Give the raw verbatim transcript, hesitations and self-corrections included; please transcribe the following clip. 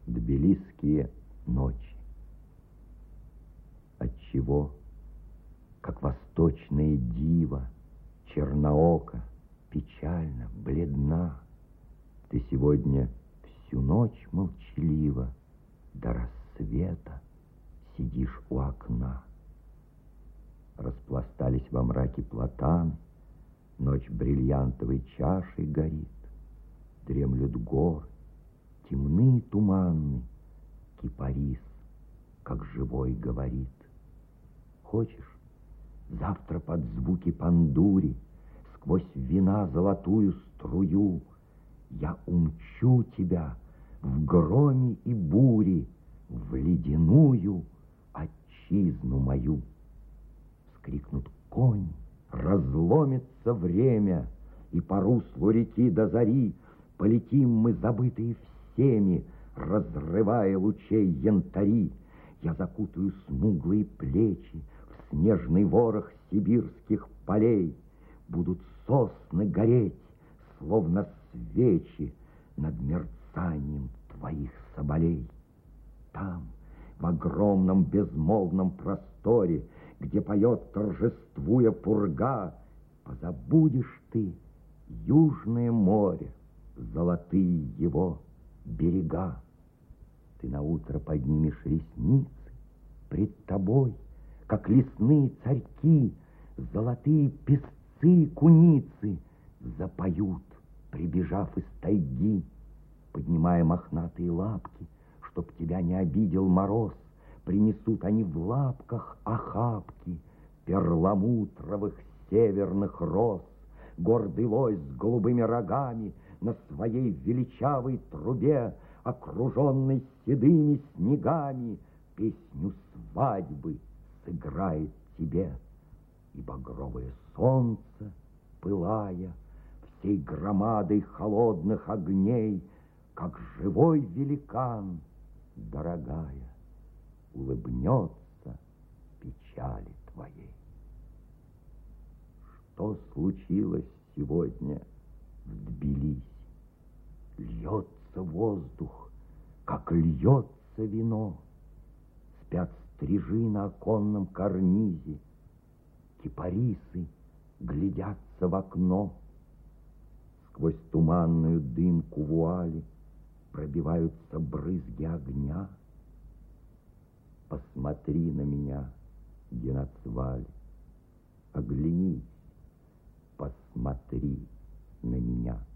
Тбилисские ночи. Отчего, как восточная дива, черноока, печально, бледна, ты сегодня всю ночь молчаливо до рассвета сидишь у окна. Распластались во мраке платаны, ночь бриллиантовой чашей горит, дремлют горы, темны и туманны, кипарис, как живой, говорит. Хочешь, завтра под звуки пандури, сквозь вина золотую струю, я умчу тебя в громе и буре в ледяную отчизну мою. Вскрикнут кони, разломится время, и по руслу реки до зари полетим мы, забытые всеми, разрывая лучей янтари. Я закутаю смуглые плечи в снежный ворох сибирских полей. Будут сосны гореть, словно свечи, над мерцанием твоих соболей. Там, в огромном безмолвном просторе, где поет, торжествуя, пурга, позабудешь ты южное море, золотые его берега. Ты наутро поднимешь ресницы, пред тобой, как лесные царьки, золотые песцы куницы запоют, прибежав из тайги, поднимая мохнатые лапки, чтоб тебя не обидел мороз. Принесут они в лапках охапки перламутровых северных роз. Гордый лось с голубыми рогами на своей величавой трубе, окруженной седыми снегами, песню свадьбы сыграет тебе. И багровое солнце, пылая всей громадой холодных огней, как живой великан, дорогая, улыбнется печали твоей. Что случилось сегодня в Тбилиси? Льется воздух, как льется вино. Спят стрижи на оконном карнизе, кипарисы глядятся в окно. Сквозь туманную дымку вуали пробиваются брызги огня. Посмотри на меня, Геноцваль, оглянись, посмотри на меня.